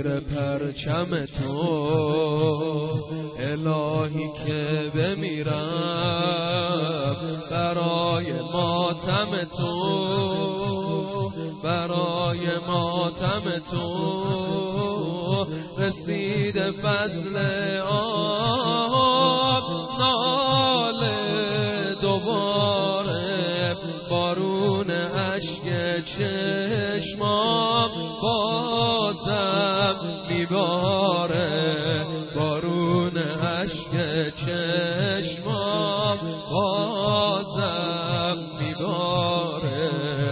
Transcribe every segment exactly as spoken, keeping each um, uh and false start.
زیر پرچم تو الهی که بمیرم برای ماتم تو، برای ماتم تو. رسید فصل آب ناله دوباره، بارون اشک چشمام بازم میباره، بارون اشک چشمام بازم میباره،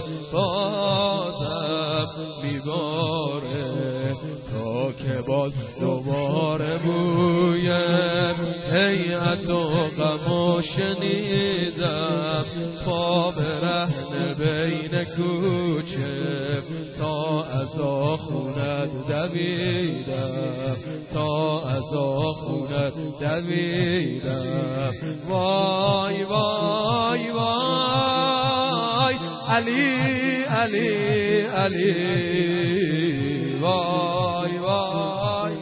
بازم میباره. تا که باز دوباره بوی هیئت و غمو شنیدم، پا برهنه بین کوچه تا از آخونت دویدم، تا از آخونت دویدم. وای وای وای علی علی علی، وای وای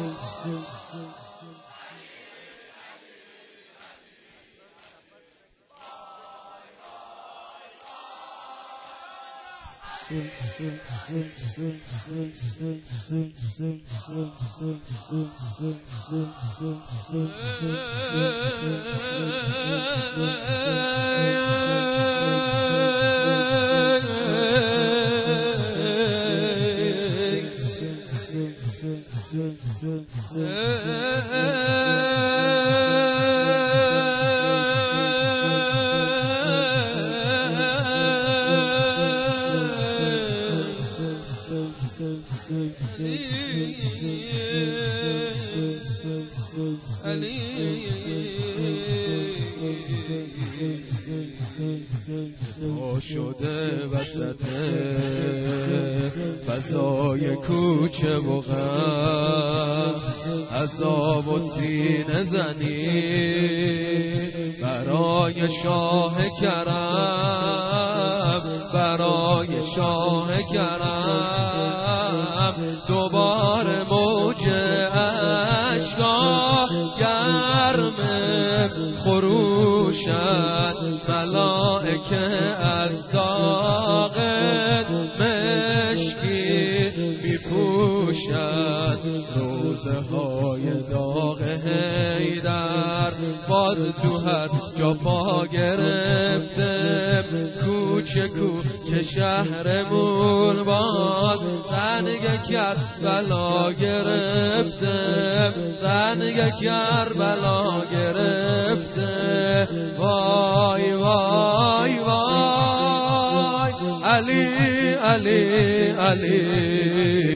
تو شده وسط فضای کوچه و غم، عذاب و سینه زنی برای شاه کرم، برای شاه کرم. دوباره موج اشکا گرم خروشد، ملائکه از داغت مشکی میپوشد. روزه های داغ حیدر باز تو هر جا پا گرفته، کوچه کوچه شهرمون باز رنگ کربلا گرفته، رنگ کربلا گرفته. وای وای وای علی علی علی.